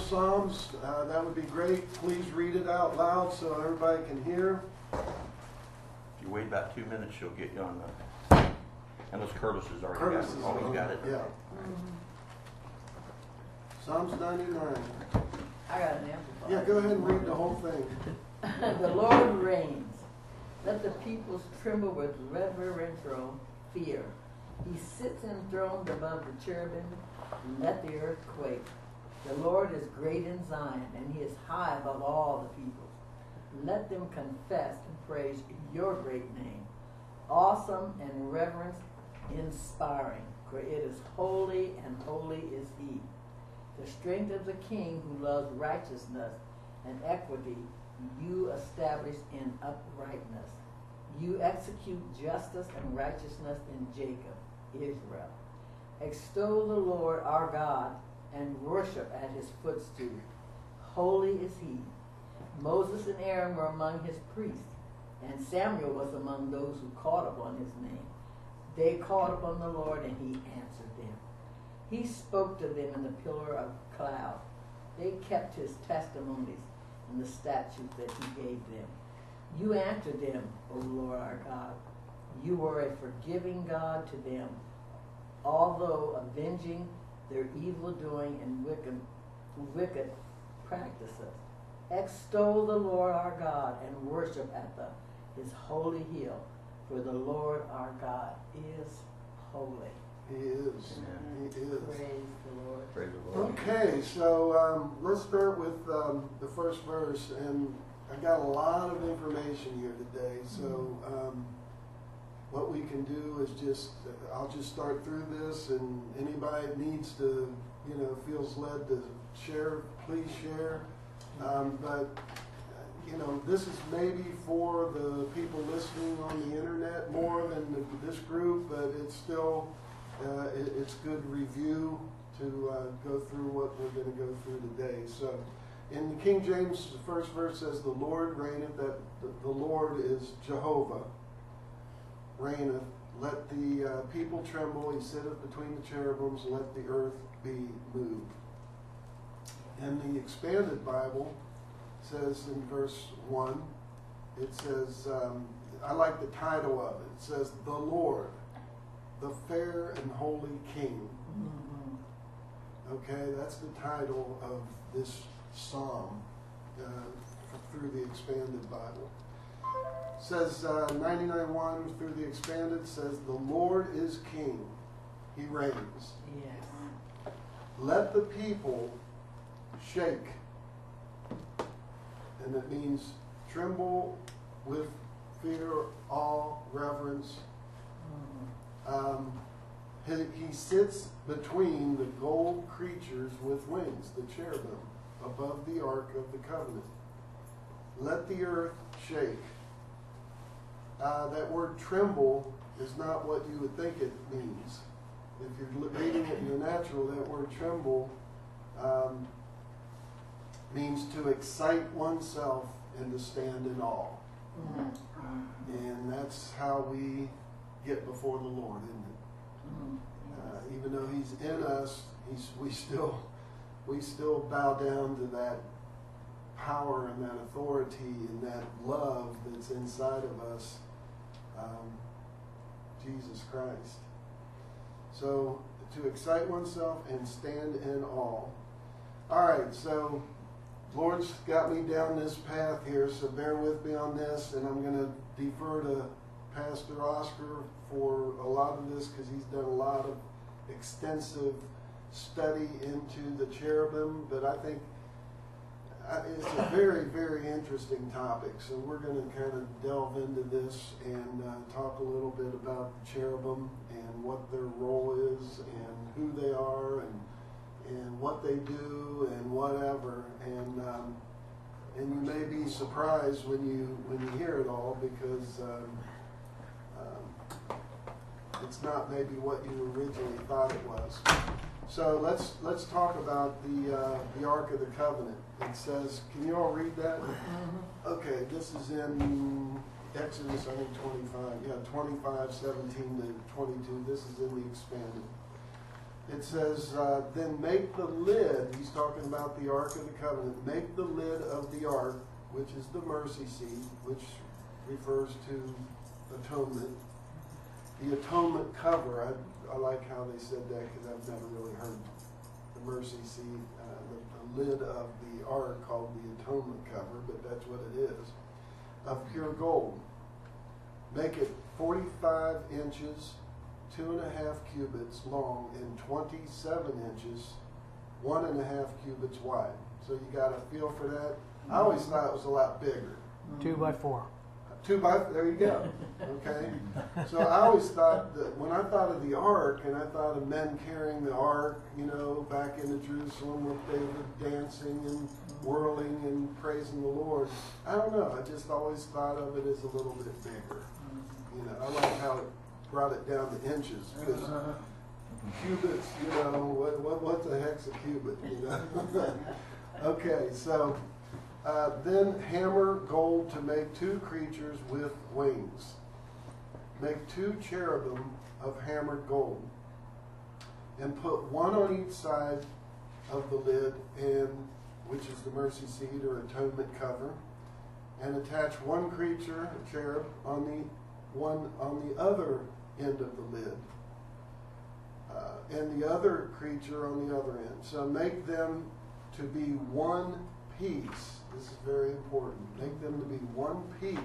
Psalms, that would be great. Please read it out loud so everybody can hear. If you wait about 2 minutes, she'll get you on the... Unless Curtis has already got it. Oh, he's got it. Yeah. Psalms 99. I got an amplifier. Yeah, go ahead and read the whole thing. The Lord reigns. Let the peoples tremble with reverential fear. He sits enthroned above the cherubim. Let the earth quake. The Lord is great in Zion, and he is high above all the peoples. Let them confess and praise your great name. Awesome and reverence inspiring, for it is holy, and holy is he. The strength of the king who loves righteousness and equity, you establish in uprightness. You execute justice and righteousness in Jacob, Israel. Extol the Lord our God and worship at his footstool. Holy is he. Moses and Aaron were among his priests, and Samuel was among those who called upon his name. They called upon the Lord, and he answered them. He spoke to them in the pillar of cloud. They kept his testimonies and the statutes that he gave them. You answered them, O Lord our God. You were a forgiving God to them, although avenging their evil doing and wicked practices. Extol the Lord our God and worship at his holy hill, for the Lord our God is holy. He is. He is. Praise the Lord. Praise the Lord. Okay, so let's start with the first verse, and I got a lot of information here today. So what we can do is I'll just start through this, and anybody that needs to, feels led to share, please share. But this is maybe for the people listening on the internet more than this group, but it's still it's good review to go through what we're going to go through today. So in the King James, the first verse says, the Lord reigneth, that the Lord is Jehovah, reigneth. Let the people tremble, he sitteth between the cherubims, let the earth be moved. And the Expanded Bible says in verse 1, it says, I like the title of it. It says, the Lord, the fair and holy King. Okay, that's the title of this psalm through the Expanded Bible. It says 99:1 through the Expanded says, the Lord is King. He reigns. Yes. Let the people shake. And it means tremble with fear, awe, reverence. He sits between the gold creatures with wings, the cherubim, above the ark of the covenant. Let the earth shake. That word tremble is not what you would think it means. If you're reading it in the natural, that word tremble means to excite oneself and to stand in awe. And that's how we get before the Lord, isn't it? Even though he's in us, we still bow down to that power and that authority and that love that's inside of us, Jesus Christ. So to excite oneself and stand in awe. All right, so Lord's got me down this path here, so bear with me on this, and I'm going to defer to Pastor Oscar for a lot of this because he's done a lot of extensive study into the cherubim, but I think it's a very, very interesting topic. So we're going to kind of delve into this and talk a little bit about the cherubim and what their role is and who they are and what they do and whatever. And you may be surprised when you hear it all because it's not maybe what you originally thought it was. So let's talk about the Ark of the Covenant. It says, can you all read that? Okay, this is in Exodus, I think 25. Yeah, 25:17 to 22. This is in the Expanded. it says, then make the lid, he's talking about the Ark of the Covenant, make the lid of the Ark, which is the mercy seat, which refers to atonement. The atonement cover, I like how they said that because I've never really heard the mercy seat, the lid of the Ark called the atonement cover, but that's what it is, of pure gold. Make it 45 inches, 2.5 cubits long, and 27 inches, 1.5 cubits wide. So you got a feel for that? I always thought it was a lot bigger. 2 by 4. There you go. Okay. So I always thought that when I thought of the Ark, and I thought of men carrying the Ark, you know, back into Jerusalem with David dancing and whirling and praising the Lord. I don't know. I just always thought of it as a little bit bigger. You know, I like how it brought it down to inches because cubits, you know, what the heck's a cubit? You know. Okay, so. Then hammer gold to make 2 creatures with wings. Make 2 cherubim of hammered gold, and put 1 on each side of the lid, and which is the mercy seat or atonement cover, and attach 1 creature, a cherub, on the other end of the lid, and the other creature on the other end. So make them to be 1 piece. This is very important. Make them to be 1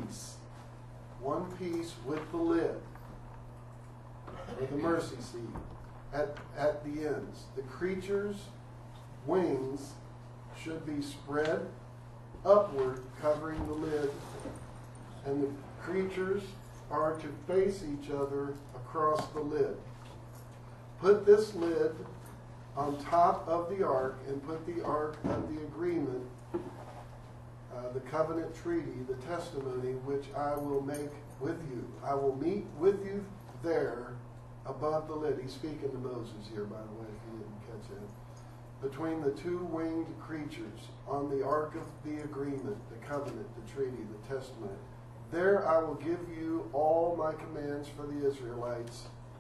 piece with the lid, or the mercy seat, at the ends. The creature's wings should be spread upward, covering the lid, and the creatures are to face each other across the lid. Put this lid on top of the Ark, and put the Ark of the Agreement, the covenant treaty, the testimony, which I will make with you. I will meet with you there above the lid. He's speaking to Moses here, by the way, if you didn't catch that. Between the 2 winged creatures on the Ark of the Agreement, the covenant, the treaty, the testimony. There I will give you all my commands for the Israelites.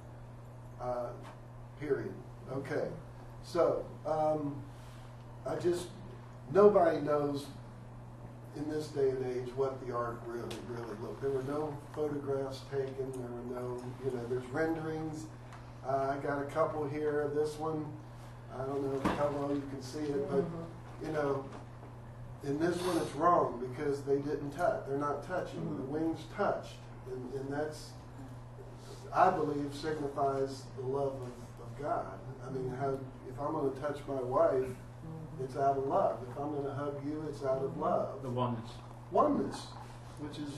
Period. Okay. So, nobody knows in this day and age what the Ark really looked. There were no photographs taken. There were no, there's renderings. I got a couple here. This one, I don't know how well you can see it, but, in this one it's wrong because they didn't touch. They're not touching. The wings touched. And that's, I believe, signifies the love of God. I mean, if I'm going to touch my wife, it's out of love. If I'm going to hug you, it's out of love. The oneness. Oneness, which is,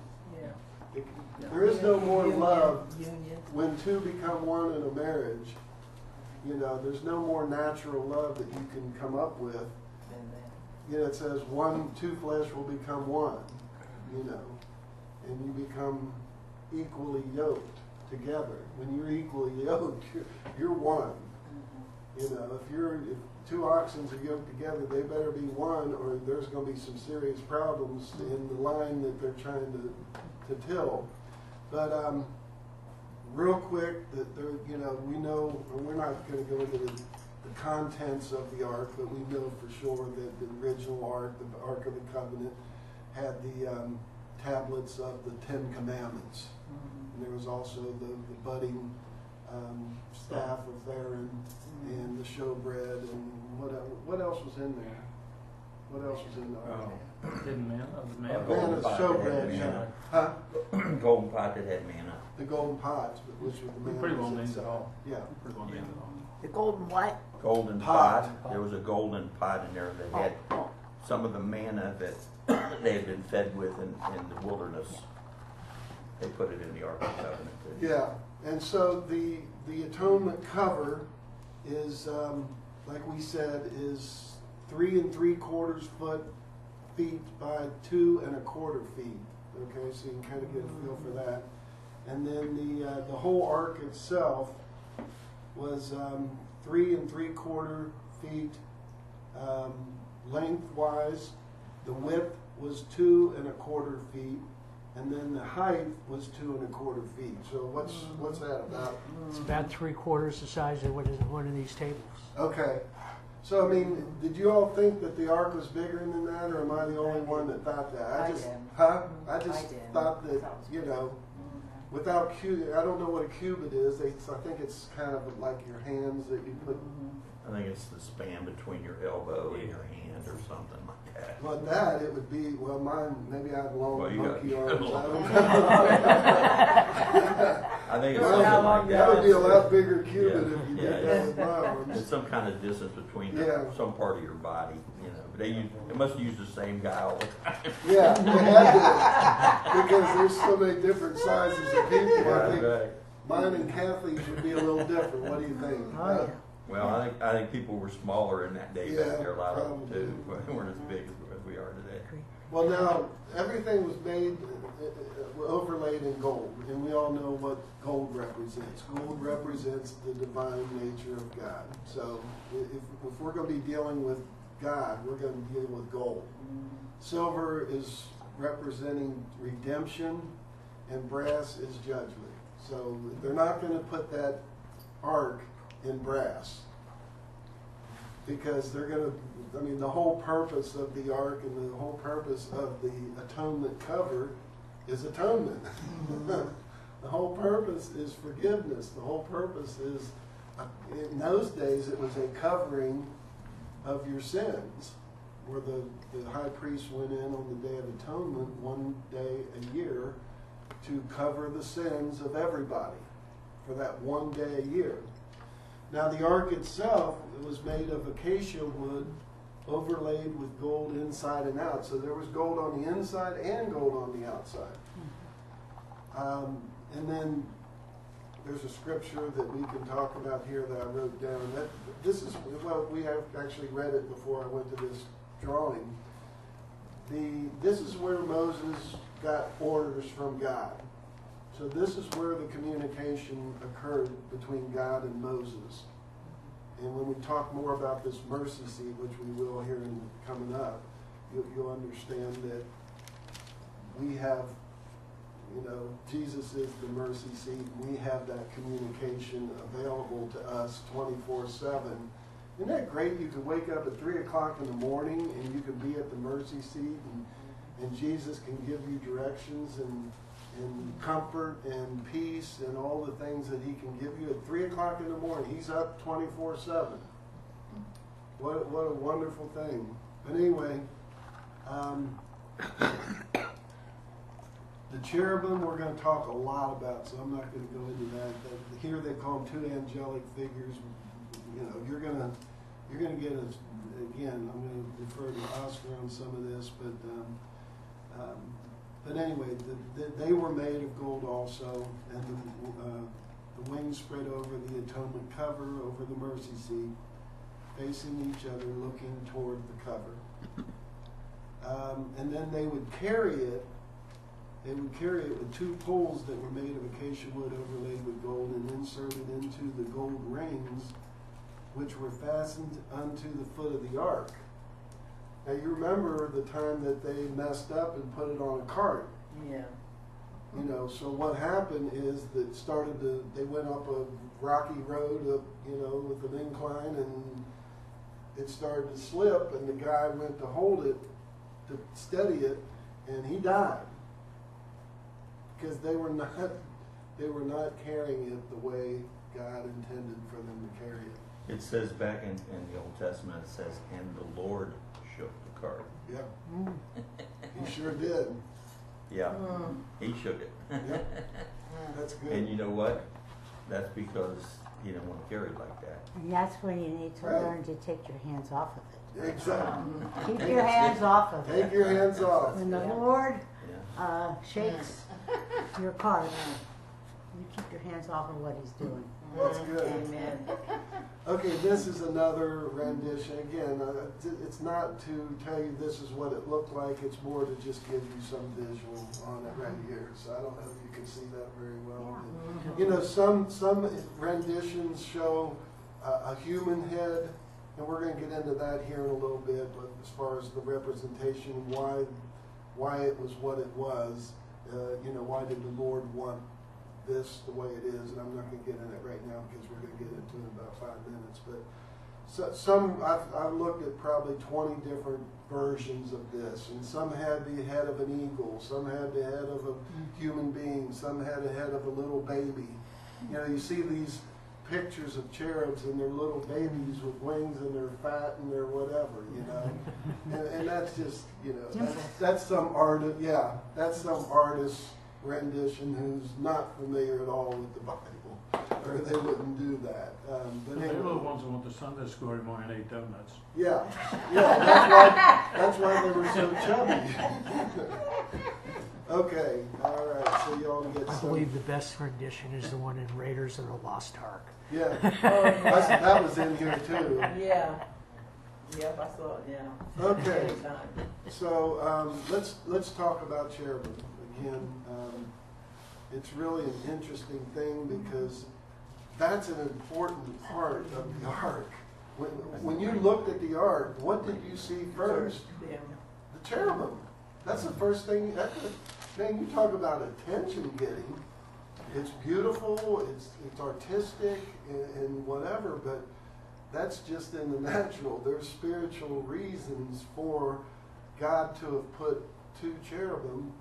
there is no more love when 2 become 1 in a marriage. There's no more natural love that you can come up with. It says 2 flesh will become 1, and you become equally yoked together. When you're equally yoked, you're 1. If 2 oxen are yoked together, they better be 1, or there's going to be some serious problems in the line that they're trying to till. But real quick, that we know, and we're not going to go into the contents of the Ark, but we know for sure that the original Ark, the Ark of the Covenant, had the tablets of the 10 Commandments. And there was also the budding staff of Aaron, and the showbread, and what else was in there? What else was in the Ark? Hidden manna, the manna. Manna, showbread. Huh? Golden pot that had manna. The golden pots, which were the manna. Pretty well named it all. Yeah. Pretty well named it all. The golden what? Golden pot. There was a golden pot in there that had some of the manna that they had been fed with in the wilderness. They put it in the Ark of the Covenant too. Yeah, and so the atonement cover is, like we said, is 3 3/4 feet by 2 1/4 feet. Okay, so you can kind of get a feel for that. And then the whole ark itself was 3 3/4 feet lengthwise. The width was 2 1/4 feet, and then the height was 2 1/4 feet. So what's that about? It's about 3/4 the size of one of these tables. Okay. So, I mean, did you all think that the ark was bigger than that, or am I the only one that thought that? I just, did. huh? I just I did. thought that, you know, without I don't know what a cubit is. I think it's kind of like your hands that you put. I think it's the span between your elbow and your hand or something like that. Well, that it would be. Well, mine maybe I have long Well, you got- monkey you got arms. long- I don't know. I think it's Well, something like That would be a that. lot bigger cubit Yeah. if you Yeah, did yeah. that with my arms. It's some kind of distance between Yeah. some part of your body, you know. They must use the same guy all the time. Yeah, they had to, because there's so many different sizes of people. I think Right. mine and Kathy's would be a little different. What do you think? Oh, yeah. Well, I think people were smaller in that day Yeah, back there, a lot of them probably. too. They weren't as big as we are today. Well, now everything was made overlaid in gold, and we all know what gold represents. Gold represents the divine nature of God. So, if we're going to be dealing with God, we're going to deal with gold. Silver is representing redemption, and brass is judgment. So, they're not going to put that ark in brass, because they're going to, I mean, the whole purpose of the ark and the whole purpose of the atonement cover is atonement. The whole purpose is forgiveness. The whole purpose is, in those days, it was a covering of your sins, where the high priest went in on the Day of Atonement one day a year to cover the sins of everybody for that one day a year. Now, the ark itself, it was made of acacia wood overlaid with gold inside and out. So there was gold on the inside and gold on the outside. And then there's a scripture that we can talk about here that I wrote down. This is, well, we have actually read it before I went to this drawing. This is where Moses got orders from God. So this is where the communication occurred between God and Moses. And when we talk more about this mercy seat, which we will here in coming up, you'll understand that we have, you know, Jesus is the mercy seat. And we have that communication available to us 24/7. Isn't that great? You can wake up at 3 o'clock in the morning and you can be at the mercy seat, and Jesus can give you directions and comfort and peace and all the things that he can give you at 3 o'clock in the morning. He's up 24/7. What a wonderful thing. But anyway, the cherubim we're going to talk a lot about, so I'm not going to go into that. Here they call them two angelic figures. You know, you're going to get a, again, I'm going to defer to Oscar on some of this, but anyway, they were made of gold also, and the wings spread over the atonement cover, over the mercy seat, facing each other, looking toward the cover. And then they would carry it. They would carry it with two poles that were made of acacia wood overlaid with gold and inserted into the gold rings, which were fastened unto the foot of the ark. Now you remember the time that they messed up and put it on a cart. Yeah. You know, so what happened is that they went up a rocky road up, you know, with an incline, and it started to slip, and the guy went to hold it, to steady it, and he died. Because they were not carrying it the way God intended for them to carry it. It says back in the Old Testament, it says, and the Lord shook the cart. Yep. He sure did. Yeah, he shook it. Yep. That's good. And you know what? That's because he didn't want to carry it like that. And that's when you need to Right. learn to take your hands off of it. Exactly. Keep your hands off of it. Take your hands off. When the Yeah. Lord Yeah. shakes your cart, you keep your hands off of what he's doing. That's good. Amen. Okay, this is another rendition. Again, it's not to tell you this is what it looked like. It's more to just give you some visual on it right here. So I don't know if you can see that very well. But, you know, some renditions show a human head, and we're going to get into that here in a little bit. But as far as the representation, why it was what it was. Why did the Lord want this the way it is? And I'm not going to get in it right now because we're going to get into it in about 5 minutes. But I've looked at probably 20 different versions of this, and some had the head of an eagle, some had the head of a human being, some had the head of a little baby. You see these pictures of cherubs and their little babies with wings and they're fat and they're whatever, and that's just, that's some artist, that's some artist's rendition who's not familiar at all with the Bible, or they wouldn't do that. But They anyway. were the ones who went to Sunday school every morning and ate donuts. Yeah, that's why they were so chubby. Okay, all right, so y'all get I some. believe the best rendition is the one in Raiders of the Lost Ark. Yeah, Oh, yeah. that was in here too. Yeah. Yep, I saw it, yeah. Okay, Anytime. so let's talk about cherubim again. It's really an interesting thing because that's an important part of the ark. When you looked at the ark, what did you see first? Yeah. The cherubim. That's the first thing. Man, you talk about attention getting. It's beautiful, it's artistic, and whatever, but that's just in the natural. There's spiritual reasons for God to have put 2 cherubim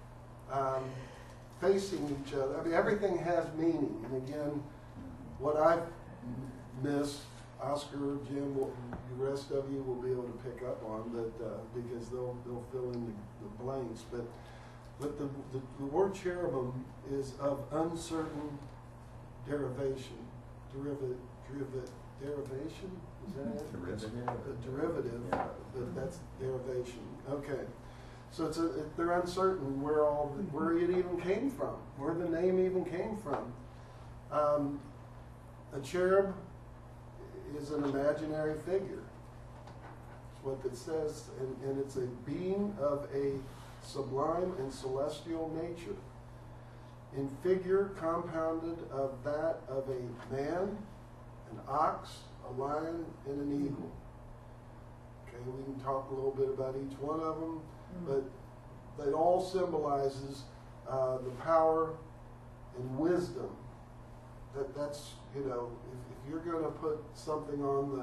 facing each other. I mean, everything has meaning. And again, what I've missed, Oscar, Jim, the rest of you will be able to pick up on, but because they'll fill in the blanks. But the word cherubim is of uncertain derivation. Derivation? Is that it? Derivative. A derivative, but that's derivation. Okay. So they're uncertain where it even came from, where the name even came from. A cherub is an imaginary figure. That's what it says, and it's a being of a sublime and celestial nature, in figure compounded of that of a man, an ox, a lion, and an eagle. Okay, we can talk a little bit about each one of them, but it all symbolizes the power and wisdom. That's if you're going to put something on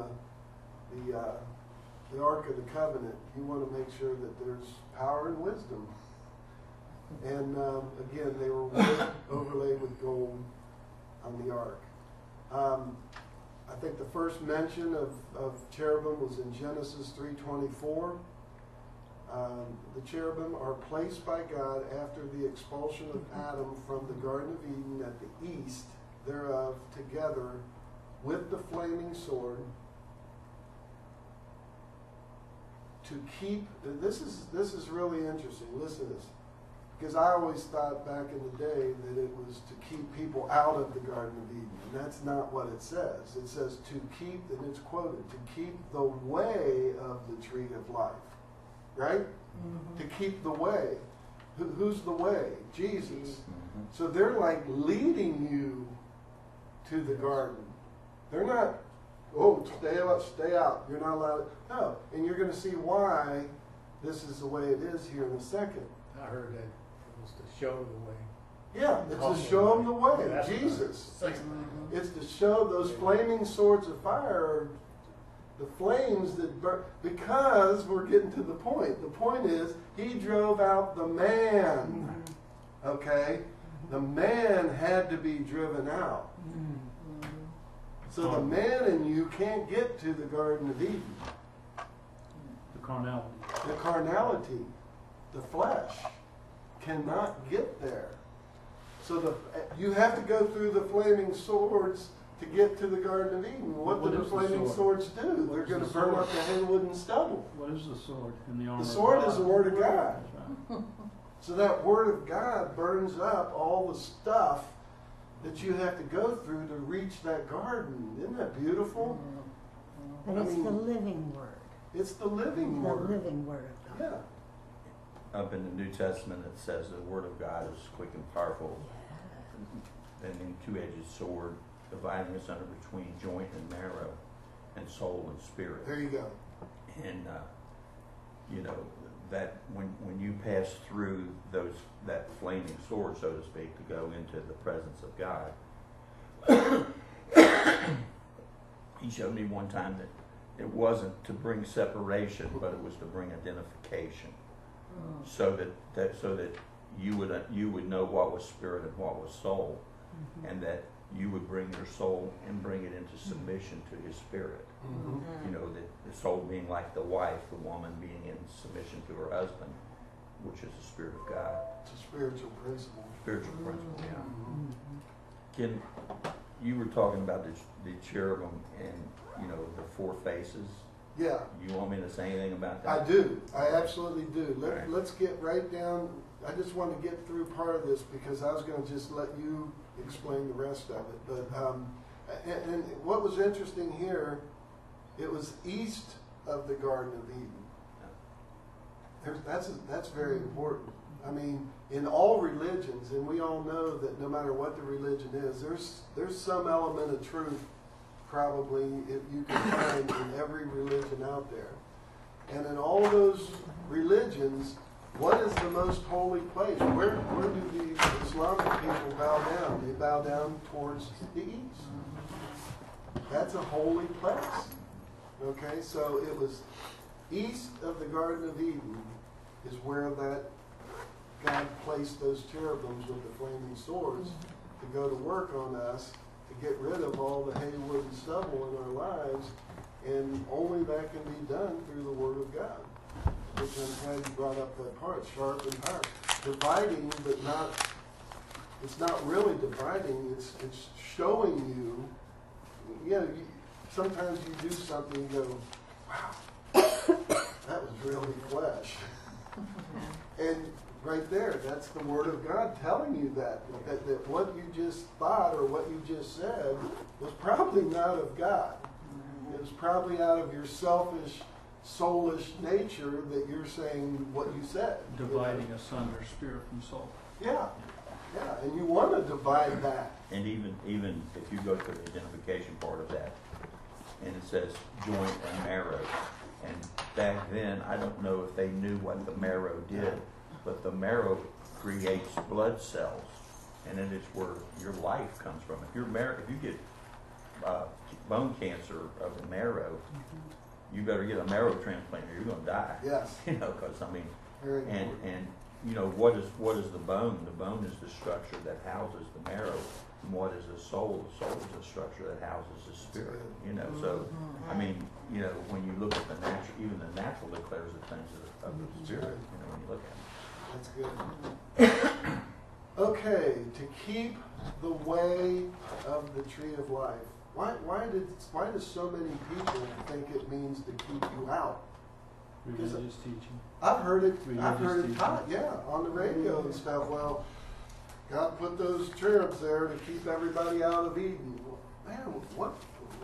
the Ark of the Covenant, you want to make sure that there's power and wisdom. And again, they were overlaid with gold on the Ark. I think the first mention of cherubim was in Genesis 3:24. The cherubim are placed by God after the expulsion of Adam from the Garden of Eden at the east thereof, together with the flaming sword, to keep. This is really interesting. Listen to this, because I always thought back in the day that it was to keep people out of the Garden of Eden, and that's not what it says. It says to keep, and it's quoted, to keep the way of the tree of life, right? Mm-hmm. To keep the way. Who's the way? Jesus. Mm-hmm. So they're like leading you to the garden. They're not, stay out. You're not allowed. No, and you're going to see why this is the way it is here in a second. I heard that it was to show the way. Yeah, it's to show them the way. Yeah, Jesus. Right. It's to show those flaming swords of fire, the flames that burn, because we're getting to the point. The point is, he drove out the man. Okay? The man had to be driven out. So the man in you can't get to the Garden of Eden. The carnality. The carnality, the flesh, cannot get there. So you have to go through the flaming swords to get to the Garden of Eden. What do the is the flaming sword? swords do? They're is going the to burn sword? up the haywood and stubble. What is the sword in the armor? The sword of God? is the Word of God. That's right. So that Word of God burns up all the stuff that you have to go through to reach that garden. Isn't that beautiful? But it's the living word. It's the living The Word. living word of God. Yeah. Up in the New Testament, it says the Word of God is quick and powerful, and a two-edged sword, dividing us under between joint and marrow, and soul and spirit. There you go. And you know, that when you pass through that flaming sword, so to speak, to go into the presence of God. He showed me one time that it wasn't to bring separation, but it was to bring identification, so that you would know what was spirit and what was soul, and that you would bring your soul and bring it into submission to His Spirit. You know, the soul being like the wife, the woman being in submission to her husband, which is the Spirit of God. It's a spiritual principle. Spiritual principle, yeah. You were talking about the cherubim and, you know, the four faces. Yeah. You want me to say anything about that? I do. I absolutely do. Right. Let's get right down. I just want to get through part of this because I was going to just let you explain the rest of it. But and what was interesting here, it was east of the Garden of Eden. That's very important. I mean, in all religions, and we all know that no matter what the religion is, there's some element of truth probably if you can find in every religion out there. And in all those religions, what is the most holy place? Where do the Islamic people bow down? They bow down towards the east. That's a holy place. Okay, so it was east of the Garden of Eden is where that God placed those cherubims with the flaming swords to go to work on us, to get rid of all the hay, wood, and stubble in our lives, and only that can be done through the Word of God. Which I'm glad you brought up that part, sharp and power. Dividing, but not, it's not really dividing, it's showing you, you know, sometimes you do something and go, wow, that was really flesh. And right there, that's the Word of God telling you that what you just thought or what you just said was probably not of God. It was probably out of your selfish, soulish nature that you're saying what you said. Dividing asunder spirit from soul. Yeah, yeah, and you want to divide that. And even if you go to the identification part of that, and it says joint and marrow, and back then, I don't know if they knew what the marrow did, but the marrow creates blood cells, and it is where your life comes from. If you get bone cancer of the marrow, you better get a marrow transplant or you're going to die. Yes. You know, because I mean, Very and important. you know what is the bone? The bone is the structure that houses the marrow. And what is the soul? The soul is the structure that houses the spirit. You know, so I mean, you know, when you look at the natural, even the natural declares the things of the spirit. You know, when you look at it. That's good. Okay, to keep the way of the tree of life. Why do so many people think it means to keep you out? Religious teaching. I've heard it Religious taught, yeah, on the radio and stuff. Well, God put those cherubs there to keep everybody out of Eden. Man, what?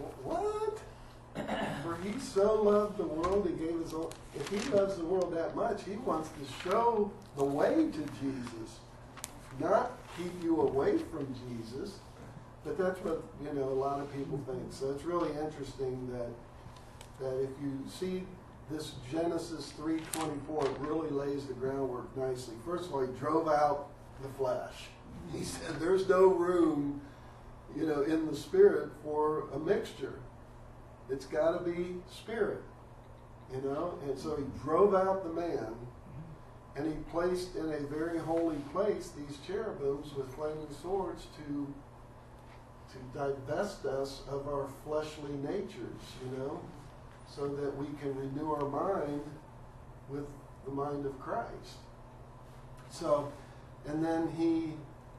For He so loved the world, He gave His own. If He loves the world that much, He wants to show the way to Jesus, not keep you away from Jesus. But that's what, you know, a lot of people think. So it's really interesting that if you see this Genesis 3:24, it really lays the groundwork nicely. First of all, He drove out the flesh. He said there's no room, you know, in the spirit for a mixture. It's got to be spirit, you know. And so He drove out the man, and He placed in a very holy place these cherubims with flaming swords to divest us of our fleshly natures, you know, so that we can renew our mind with the mind of Christ. So, and then He,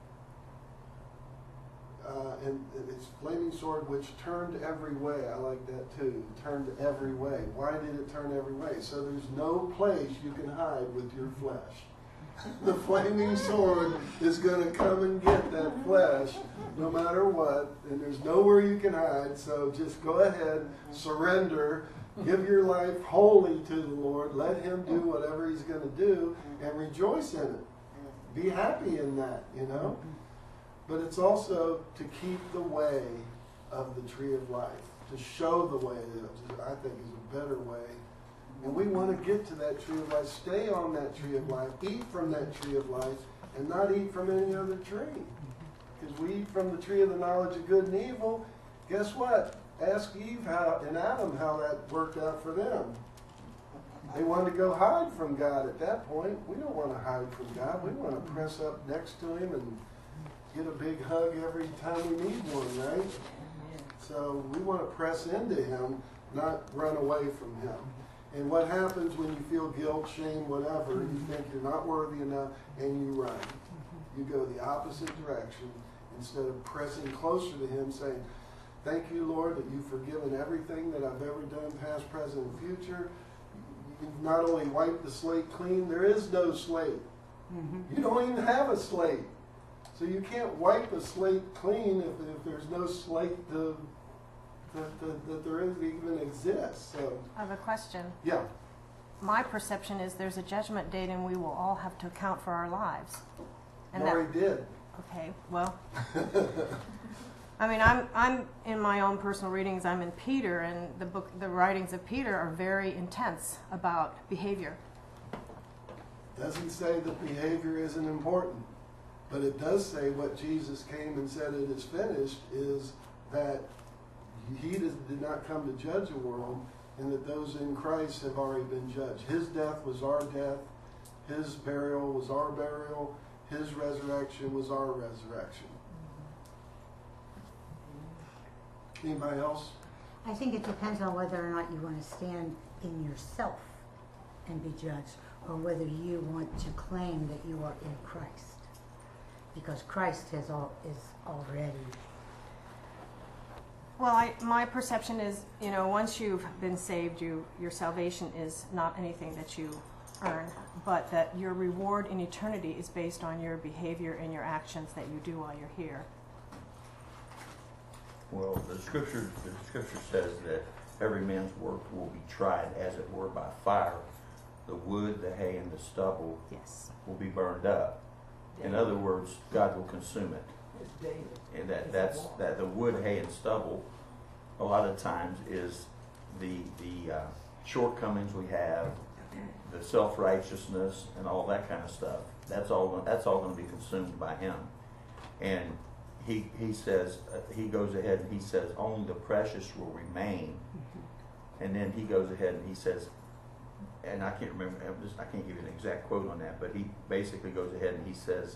and it's flaming sword which turned every way. I like that too. Turned every way. Why did it turn every way? So there's no place you can hide with your flesh. The flaming sword is going to come and get that flesh no matter what, and there's nowhere you can hide. So just go ahead, surrender, give your life wholly to the Lord, let Him do whatever He's going to do, and rejoice in it. Be happy in that, you know. But it's also to keep the way of the tree of life, to show the way, that I think is a better way And we want to get to that tree of life, stay on that tree of life, eat from that tree of life, and not eat from any other tree. Because we eat from the tree of the knowledge of good and evil. Guess what? Ask Eve and Adam how that worked out for them. They wanted to go hide from God at that point. We don't want to hide from God. We want to press up next to Him and get a big hug every time we need one, right? So we want to press into Him, not run away from Him. And what happens when you feel guilt, shame, whatever, you think you're not worthy enough, and you run. You go the opposite direction instead of pressing closer to Him, saying, thank you, Lord, that you've forgiven everything that I've ever done, past, present, and future. You've not only wiped the slate clean, there is no slate. You don't even have a slate. So you can't wipe a slate clean if there's no slate that there even exists. So, I have a question. yeah. My perception is there's a judgment date and we will all have to account for our lives. And Already did. okay, well, I mean, I'm in my own personal readings. I'm in Peter, and the writings of Peter are very intense about behavior. Doesn't say that behavior isn't important, but it does say what Jesus came and said it is finished, is that He did not come to judge the world, and that those in Christ have already been judged. His death was our death. His burial was our burial. His resurrection was our resurrection. Anybody else? I think it depends on whether or not you want to stand in yourself and be judged, or whether you want to claim that you are in Christ. Because Christ is already. Well, my perception is, once you've been saved, your salvation is not anything that you earn, but that your reward in eternity is based on your behavior and your actions that you do while you're here. Well, the scripture says that every man's work will be tried, as it were, by fire. The wood, the hay, and the stubble Yes. will be burned up. In other words, God will consume it. It's daily. And that the wood, hay, and stubble, a lot of times, is the shortcomings we have, the self-righteousness, and all that kind of stuff. That's all going to be consumed by Him. And he says, he goes ahead and he says, only the precious will remain. And then he goes ahead and he says, and I can't remember, I can't give you an exact quote on that, but he basically goes ahead and he says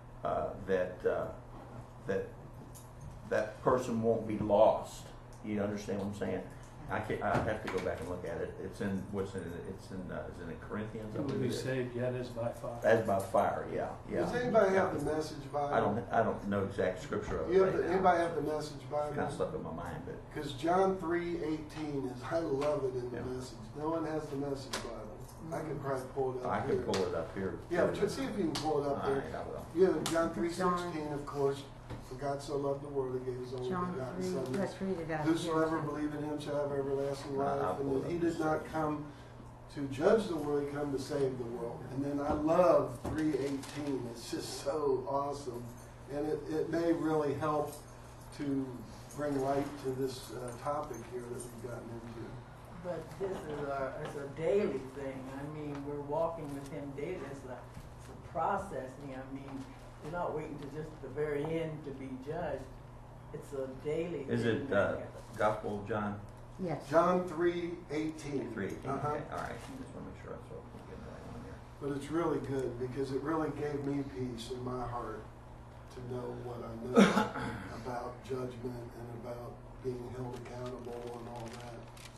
that person won't be lost. You understand what I'm saying? I have to go back and look at it. It's in is it in Corinthians? It will be saved yet as by fire. As by fire, yeah. Does anybody have the Message Bible? I don't know exact scripture of it. Anybody have the Message Bible? It's kind of slipped in my mind, but Because John 3:18 is, I love it in the Yeah. Message. No one has the Message Bible. I could probably pull it up I here. could pull it up here. Yeah, but see if you can pull it up All there. right, I will. Yeah, John 3:16, of course. For God so loved the world, He gave His only John begotten 3, Son. let's read it out. Whosoever believe in Him shall have everlasting life. I'll And pull that it He up. did not come to judge the world, He came to save the world. And then I love 3:18. It's just so awesome. And it may really help to bring light to this topic here that we've gotten into. But this is it's a daily thing. I mean, we're walking with Him daily. It's a processing. I mean, you're not waiting to just the very end to be judged. It's a daily Is thing. it Gospel of John Yes. John 3:18. 3:18? Uh-huh. Okay, all right. Just want to make sure I saw getting the right one here. But it's really good because it really gave me peace in my heart to know what I know about judgment and about being held accountable and all that.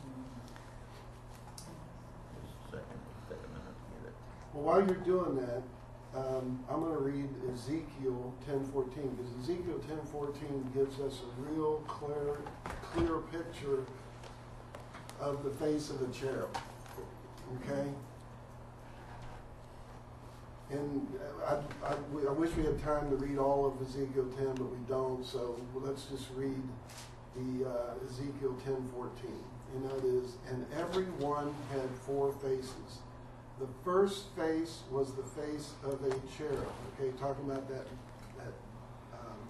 Just a second. Take a minute to get it. Well, while you're doing that, I'm going to read Ezekiel 10:14 because Ezekiel 10:14 gives us a real clear picture of the face of the cherub. Okay? And I wish we had time to read all of Ezekiel 10, but we don't. So let's just read the Ezekiel 10:14. And that is, and every one had 4 faces. The first face was the face of a cherub. Okay, talking about that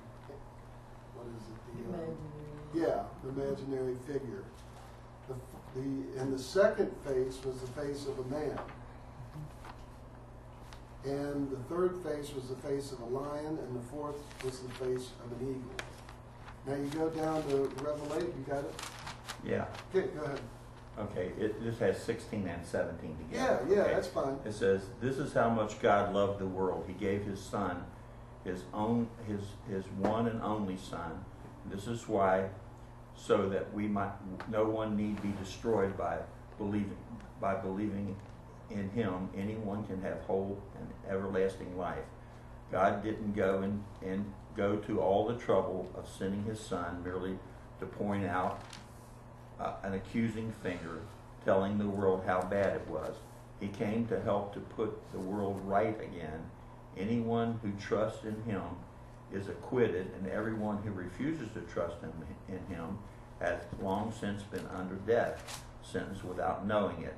what is it? The imaginary figure. And the second face was the face of a man. And the third face was the face of a lion, and the fourth was the face of an eagle. Now you go down to Revelation, you got it? Yeah. Okay, go ahead. Okay. This has 16 and 17 Yeah, together. yeah, Okay. that's fine. It says, "This is how much God loved the world. He gave His Son, His one and only Son. This is why, so that no one need be destroyed by believing in Him. Anyone can have whole and everlasting life. God didn't go and go to all the trouble of sending His Son merely to point out an accusing finger, telling the world how bad it was. He came to help to put the world right again. Anyone who trusts in Him is acquitted, and everyone who refuses to trust in Him has long since been under death, sentenced without knowing it."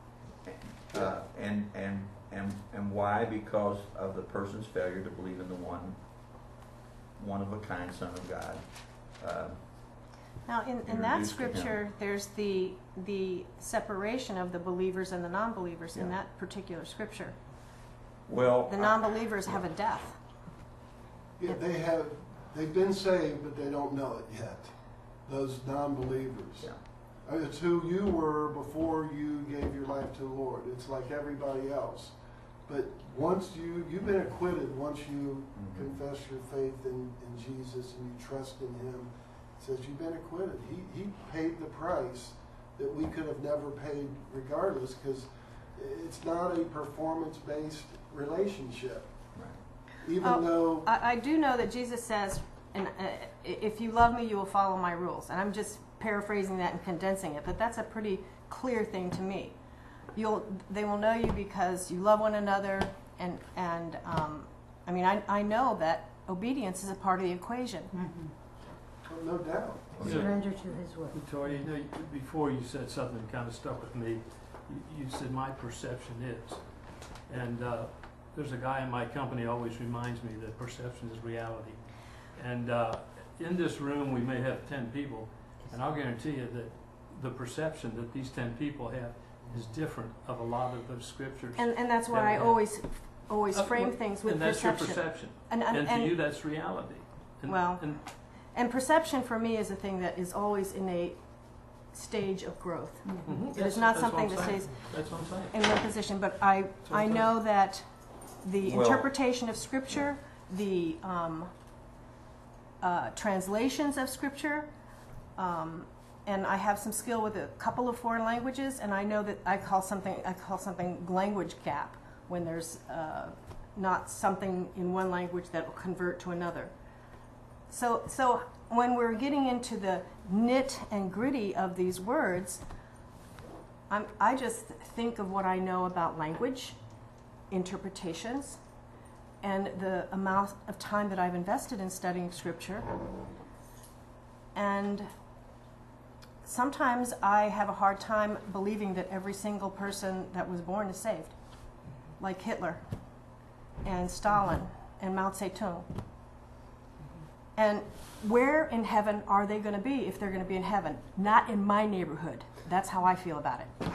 And why? Because of the person's failure to believe in the one of a kind Son of God. Now, in that Introduced to scripture, there's the separation of the believers and the non-believers in Yeah. that particular scripture. Well, The non-believers have a death. Yeah, they've been saved, but they don't know it yet. Those non-believers. yeah. It's who you were before you gave your life to the Lord. It's like everybody else. But once you've been acquitted, once you confess your faith in Jesus and you trust in Him, it says you've been acquitted. He paid the price that we could have never paid regardless, because it's not a performance-based relationship. Right. Even though... I do know that Jesus says, and if you love me, you will follow my rules. And I'm just paraphrasing that and condensing it, but that's a pretty clear thing to me. They will know you because you love one another, and I mean, I know that obedience is a part of the equation. Mm-hmm. No doubt. Surrender to His will. Victoria, you know, before you said something that kind of stuck with me. You said, "My perception is," and there's a guy in my company always reminds me that perception is reality. And in this room, we may have 10 people, and I'll guarantee you that the perception that these 10 people have is different of a lot of those scriptures. And that's why I Yeah. always frame things with and that's perception. your perception. And to you, that's reality. And, Well, and And perception for me is a thing that is always in a stage of growth. It is not something that stays That's what I'm saying. in one position, but I know that the Well- interpretation of Scripture, the translations of Scripture, and I have some skill with a couple of foreign languages, and I know that I call something language gap when there's not something in one language that will convert to another. So when we're getting into the nit and gritty of these words, I just think of what I know about language, interpretations, and the amount of time that I've invested in studying Scripture. And sometimes I have a hard time believing that every single person that was born is saved, like Hitler and Stalin and Mao Zedong. And where in heaven are they going to be if they're going to be in heaven? Not in my neighborhood. That's how I feel about it.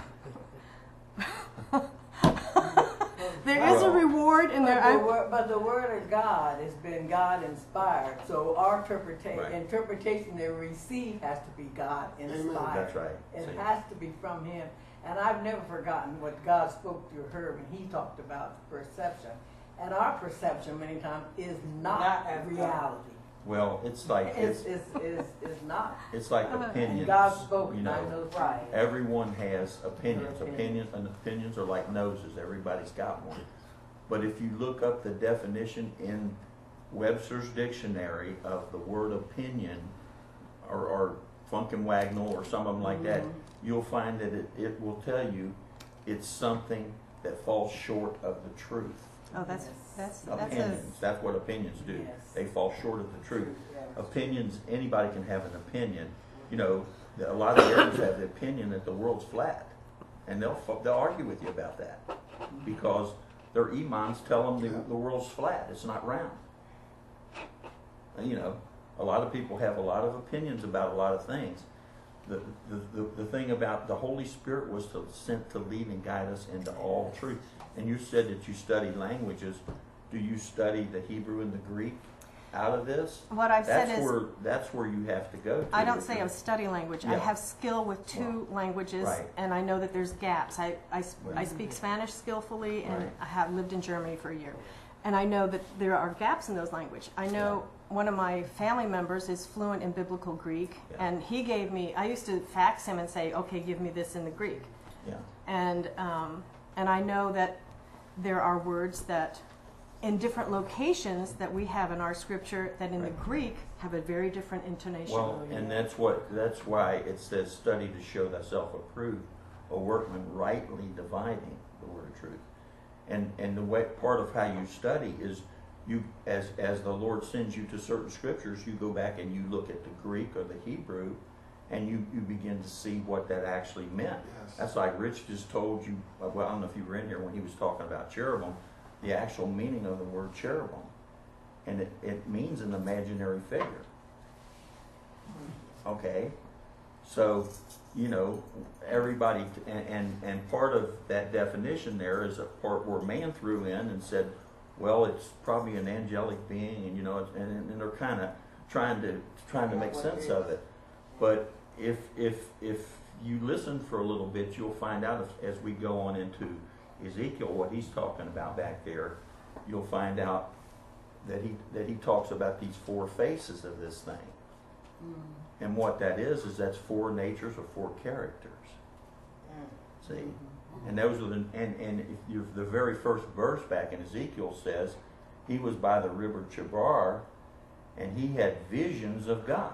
There is a reward in there. But the word of God has been God inspired. So our Right. interpretation they receive has to be God inspired. That's right. It See. has to be from Him. And I've never forgotten what God spoke through Herb when he talked about perception. And our perception many times is not reality. Well, it's like It's not. it's like opinions. God spoke, you and I know. know right. Everyone has opinions. Their opinion. Opinions are like noses. Everybody's got one. But if you look up the definition in Webster's dictionary of the word opinion, or Funkenwagnall or some of them like that, you'll find that it will tell you it's something that falls short of the truth. Oh, that's Opinions. That's what opinions do. Yes. They fall short of the truth. Yeah. Opinions, anybody can have an opinion. You know, a lot of Arabs have the opinion that the world's flat, and they'll argue with you about that because their imams tell them the world's flat. It's not round. And, you know, a lot of people have a lot of opinions about a lot of things, the thing about the Holy Spirit was sent to lead and guide us into all truth. And you said that you study languages. Do you study the Hebrew and the Greek out of this? What I've said is, That's where you have to go to. I don't say I study language. I Yeah. have skill with two languages, Right. and I know that there's gaps. I Right. speak Spanish skillfully, and Right. I have lived in Germany for a year. And I know that there are gaps in those languages. I know one of my family members is fluent in Biblical Greek, Yeah. and he gave me, I used to fax him and say, okay, give me this in the Greek. Yeah. And I know that there are words that in different locations that we have in our scripture that in the Right. Greek have a very different intonation. Well, and that's why it says study to show thyself approved, a workman rightly dividing the word of truth. And the way part of how you study is you as the Lord sends you to certain scriptures, you go back and you look at the Greek or the Hebrew, and you begin to see what that actually meant. Yes. That's like Rich just told you. Well, I don't know if you were in here when he was talking about cherubim, the actual meaning of the word cherubim, and it means an imaginary figure. Okay, so everybody, and part of that definition there is a part where man threw in and said, well, it's probably an angelic being, and they're kind of trying to make sense of it. But if you listen for a little bit, you'll find out as we go on into Ezekiel what he's talking about back there. You'll find out that he talks about these four faces of this thing. And what that is that's four natures or four characters. See? And those are the very first verse back in Ezekiel says he was by the river Chebar and he had visions of God.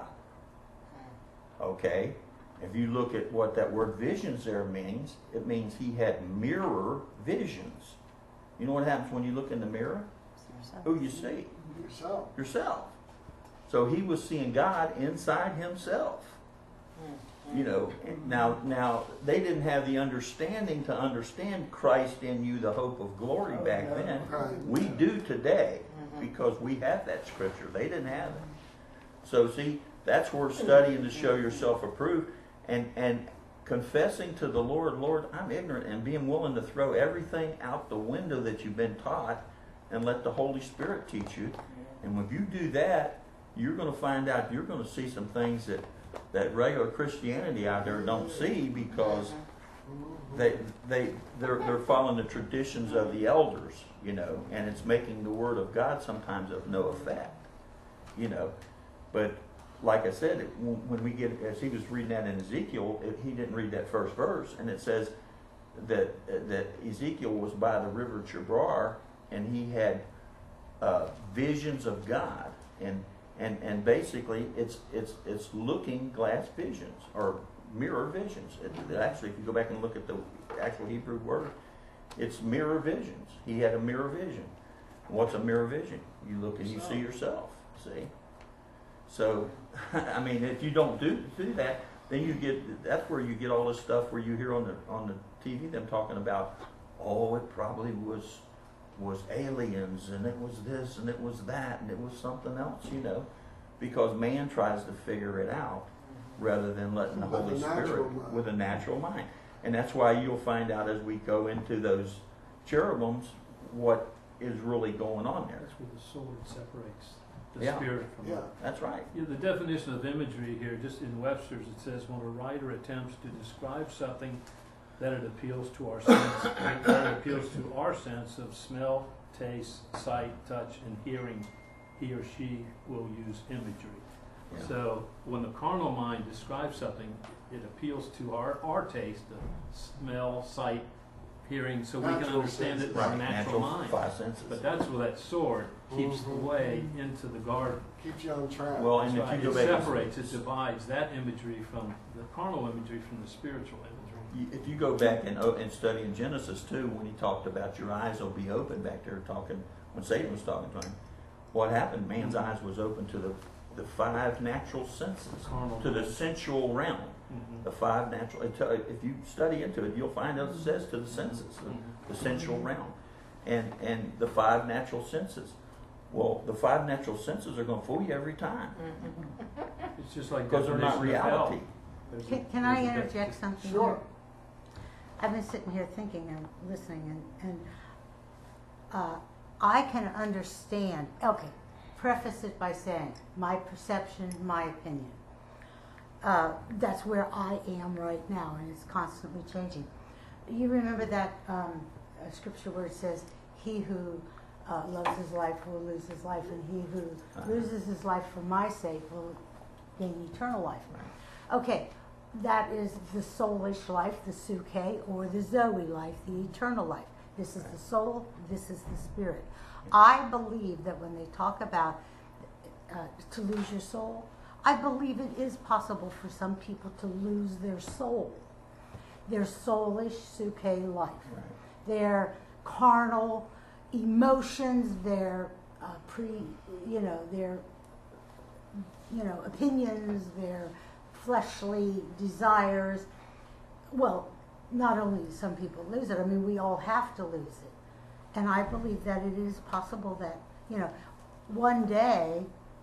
Okay? If you look at what that word visions there means, it means he had mirror visions. You know what happens when you look in the mirror? Who you see? Yourself. Yourself. So he was seeing God inside himself. Now they didn't have the understanding to understand Christ in you, the hope of glory back then. Right. We do today because we have that scripture. They didn't have it. So see, that's where studying to show yourself approved and confessing to the Lord, I'm ignorant, and being willing to throw everything out the window that you've been taught and let the Holy Spirit teach you. And when you do that, you're going to find out, you're going to see some things that regular Christianity out there don't see because they're following the traditions of the elders, and it's making the Word of God sometimes of no effect, But like I said, when we get, as he was reading that in Ezekiel, he didn't read that first verse, and it says that Ezekiel was by the river Chebar, and he had visions of God, and basically it's looking glass visions or mirror visions. Actually, if you go back and look at the actual Hebrew word, it's mirror visions. He had a mirror vision. What's a mirror vision? You look and you see yourself. See. So, I mean, if you don't do that, then that's where you get all this stuff where you hear on the TV them talking about, oh, it probably was aliens, and it was this, and it was that, and it was something else, because man tries to figure it out rather than letting the Holy Spirit with a natural mind. And that's why you'll find out as we go into those cherubims what is really going on there. That's where the sword separates the Yeah. spirit from Yeah. That's right. The definition of imagery here, just in Webster's, it says when a writer attempts to describe something that it appeals to our sense of smell, taste, sight, touch, and hearing, he or she will use imagery. Yeah. So when the carnal mind describes something, it appeals to our taste of smell, sight, hearing, so we can Natural understand it senses. with our natural mind. Five senses. But that's where that sword keeps the way into the garden. Keeps you on track. Well, That's and if right. you It go back, separates, it divides that imagery from the carnal imagery from the spiritual imagery. if you go back and study in Genesis too, when he talked about your eyes will be open back there, when Satan was talking to him, what happened? Man's eyes was open to the five natural senses, Carnal to the mind. sensual realm. Mhm. The five natural. If you study into it, you'll find out it says to the senses, the sensual realm, and the five natural senses. Well, the five natural senses are going to fool you every time It's just like because they're not definition of hell. reality. Can I interject something? Sure. here? I've been sitting here thinking and listening, and I can understand. Okay, preface it by saying my perception, my opinion. That's where I am right now, and it's constantly changing. You remember that scripture where it says, "He who loves his life will lose his life, and he who loses his life for my sake will gain eternal life." Okay, that is the soulish life, the suke, or the Zoe life, the eternal life. This is the soul, this is the spirit. I believe that when they talk about to lose your soul, I believe it is possible for some people to lose their soul, their soulish suke life, their carnal emotions, their their opinions, their fleshly desires. Well, not only do some people lose it, I mean, we all have to lose it. And I believe that it is possible that, one day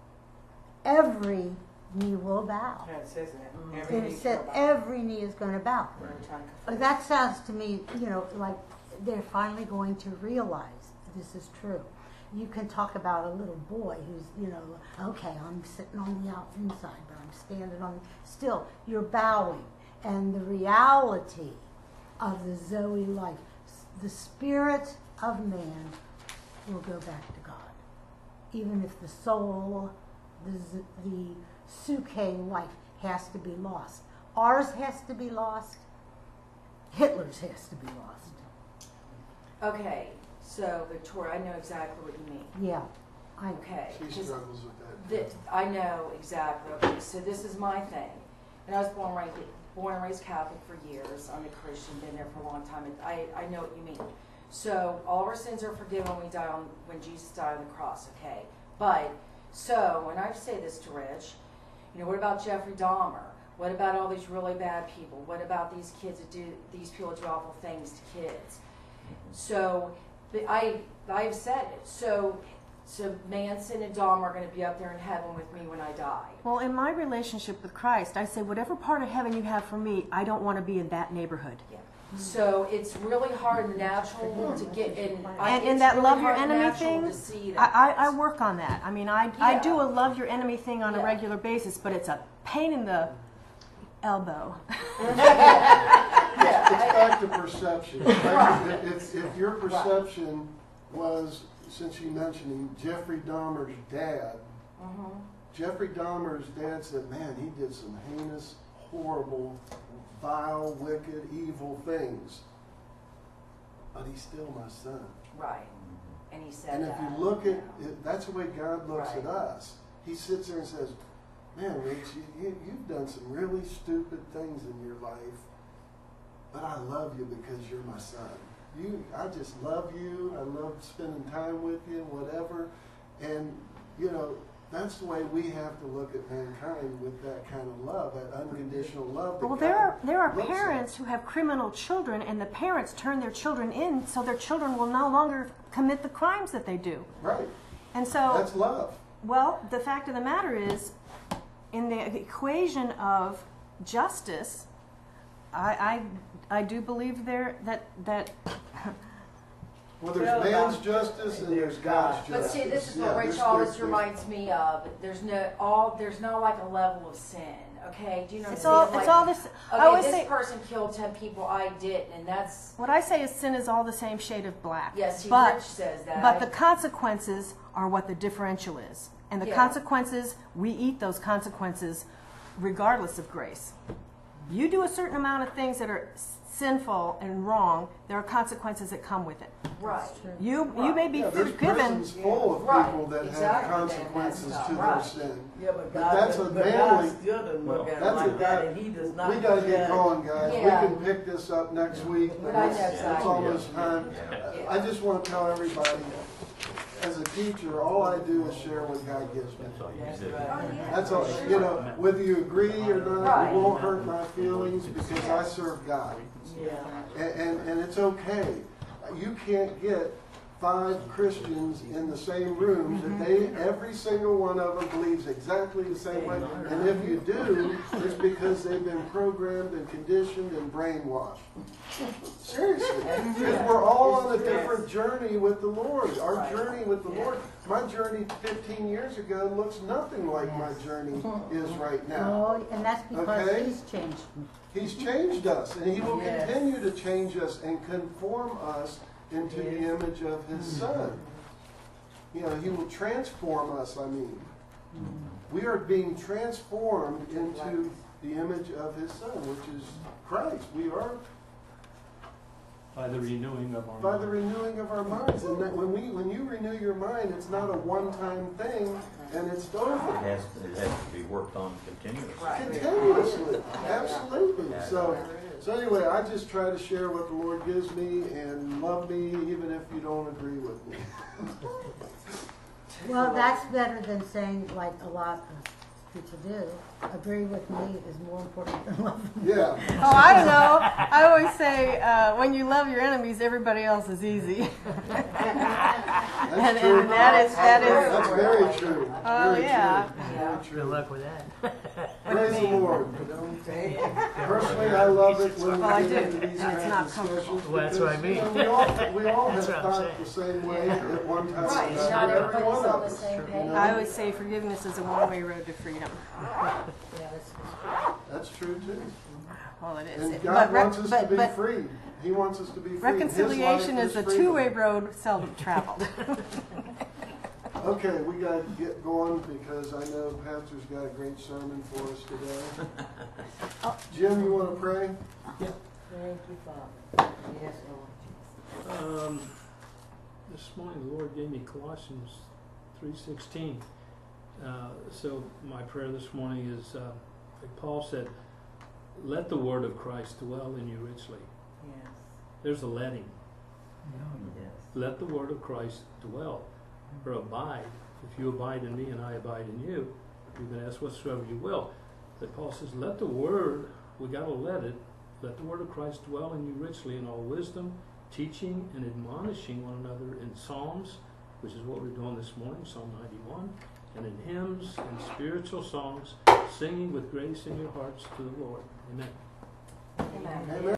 every knee will bow. Yeah, it says that. And it said every knee is going to bow. That sounds to me, like they're finally going to realize this is true. You can talk about a little boy who's, okay, I'm sitting on the inside, but I'm standing on. Still, you're bowing, and the reality of the Zoe life, the spirit of man, will go back to God, even if the soul, the suke life, has to be lost. Ours has to be lost. Hitler's has to be lost. Okay, so Victoria, I know exactly what you mean. Yeah. Okay. She 'cause struggles with that. I know exactly. Okay, so this is my thing. And I was born and raised Catholic for years. I'm a Christian, been there for a long time. And I know what you mean. So all of our sins are forgiven when Jesus died on the cross, okay? But, so, and I say this to Rich, what about Jeffrey Dahmer? What about all these really bad people? What about these kids these people do awful things to kids? So, I've said it. So Manson and Dahmer are going to be up there in heaven with me when I die. Well, in my relationship with Christ, I say, whatever part of heaven you have for me, I don't want to be in that neighborhood. Yeah. So it's really hard and natural to get in. And in it's that really love your hard and enemy natural thing, to see that. I work on that. I mean, I do a love your enemy thing on a Yeah. regular basis, but it's a pain in the elbow. It's back to perception. Right. If your perception was, since you mentioned him, Jeffrey Dahmer's dad, Jeffrey Dahmer's dad said, man, he did some heinous, horrible, vile, wicked, evil things. But he's still my son. Right. And he said And if that. you look at it, that's the way God looks Right. at us. He sits there and says, man, Rich, you've done some really stupid things in your life, but I love you because you're my son. I just love you. I love spending time with you, whatever. And, that's the way we have to look at mankind, with that kind of love, that unconditional love. That Well, God there are looks at. parents who have criminal children, and the parents turn their children in so their children will no longer commit the crimes that they do. Right. And so, That's love. well, the fact of the matter is, in the equation of justice, I do believe that Well, there's man's justice and there's God's But justice. see, this is Yeah, what there's- Rich always there's- reminds me of. There's no like a level of sin. Okay, do you know what it's I'm all saying? it's Like, all this. I okay, always this say person killed 10 people, I didn't, and that's what I say is sin is all the same shade of black. yes. but Rich says that. but the consequences are what the differential is, and the Yeah. consequences we eat those consequences regardless of grace. You do a certain amount of things that are sinful and wrong, there are consequences that come with it. right. You may be Yeah, there's forgiven. prisons full of Right, people that exactly, have that consequences stuff, to their right. sin. Yeah, but But God, that's a God manly- still doesn't look at it That's a like that, God- and He does not. We gotta get judge. going, guys. Yeah. We can pick this up next week, but But I know it's exactly. almost time. Yeah. I just want to tell everybody, as a teacher, all I do is share what God gives me. That's all you That's do. right. That's all. Whether you agree or not, Right. it won't hurt my feelings because I serve God. Yeah. And it's okay. You can't get 5 Christians in the same room that every single one of them believes exactly the same way. And if you do, it's because they've been programmed and conditioned and brainwashed. Seriously. Because we're all on a different journey with the Lord. Our journey with the Lord, my journey 15 years ago looks nothing like my journey is right now. Oh, and that's because Okay. He's changed me. He's changed us, and He will continue to change us and conform us into the image of His Son. You know, He will transform us, I mean. We are being transformed into the image of His Son, which is Christ. We are By the renewing of our by the mind. renewing of our minds. And that when you renew your mind, it's not a one-time thing, and it's over. It has to be worked on continuously. Continuously. Absolutely. So anyway, I just try to share what the Lord gives me and love me even if you don't agree with me. Well, that's better than saying, like a lot of people do, agree with me is more important than love me. Yeah. Oh, I don't know. I always say, when you love your enemies, everybody else is easy. That's And true. that is- That's very true. Oh, Very yeah. true. Very Good true. luck with that. Praise the Lord. Personally, I love it when Well, I we get do. into these And it's kinds not of comfortable. discussions. Well, that's what I because, you mean. know, we all have That's what I'm thought the same way at one time. Right, or not another. Every everybody's one on of the us, same you page. know? I always say forgiveness is a one-way road to freedom. That's true too. Well, it is. And God wants us to be but free. He wants us to be free. His reconciliation life is a freedom. two-way road seldom traveled. Okay, we got to get going because I know Pastor's got a great sermon for us today. Jim, you want to pray? Thank you, Father. Yes, Lord. This morning, the Lord gave me Colossians 3:16. So my prayer this morning is, like Paul said, let the word of Christ dwell in you richly. Yes. There's a letting. Yes. Let the word of Christ dwell, or abide. If you abide in me and I abide in you, you can ask whatsoever you will. But Paul says, let the word, we got to let the word of Christ dwell in you richly in all wisdom, teaching and admonishing one another in psalms, which is what we're doing this morning, Psalm 91, and in hymns and spiritual songs, singing with grace in your hearts to the Lord. Amen. Amen. Amen.